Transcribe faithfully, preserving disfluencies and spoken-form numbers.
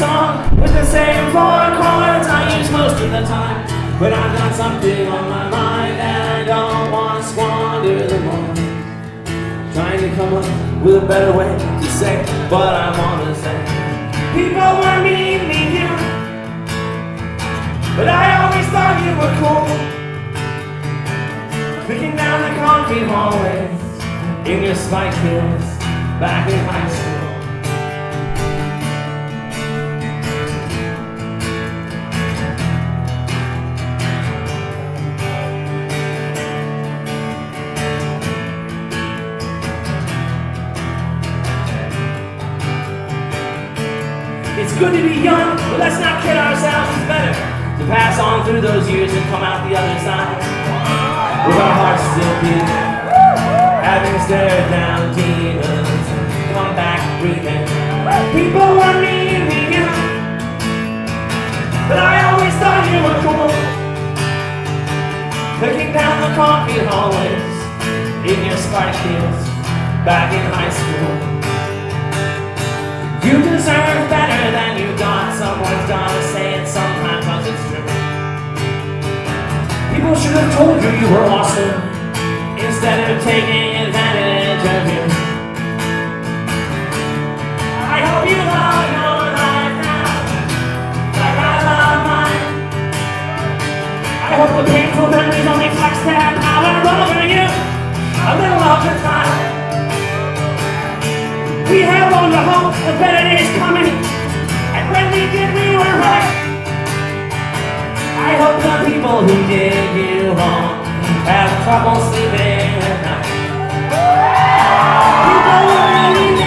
song with the same four chords I use most of the time. But I've got something on my mind and I don't want to squander the moment. Trying to come up with a better way to say what I want to say. People were mean to you, but I always thought you were cool. Kicking down the concrete hallways in your spike heels back in high school. It's good to be young, but let's not kid ourselves. It's better to pass on through those years and come out the other side with our hearts still beating, having stared down demons, come back breathing. People were mean to you, but I always thought you were cool. Clicking down the concrete hallways in your spike heels back in high school. You deserve better than you got. Someone's gotta say it sometime, cause it's true. People should have told you you were awesome instead of taking advantage of you. I hope you love your life now like I love mine. I hope the painful memories only flex to have power over you a little of the time. We held on to hope a better day is coming, and when we did, we were right. I hope the people who did you wrong have trouble sleeping at night. People were really